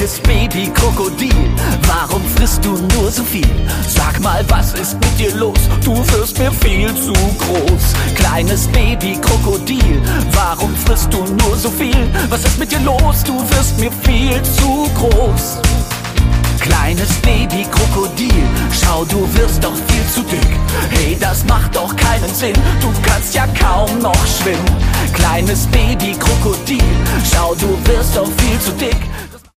Kleines Baby-Krokodil, warum frisst du nur so viel? Sag mal, was ist mit dir los? Du wirst mir viel zu groß. Kleines Baby-Krokodil, warum frisst du nur so viel? Was ist mit dir los? Du wirst mir viel zu groß. Kleines Baby-Krokodil, schau, du wirst doch viel zu dick. Hey, das macht doch keinen Sinn, du kannst ja kaum noch schwimmen. Kleines Baby-Krokodil, schau, du wirst doch viel zu dick.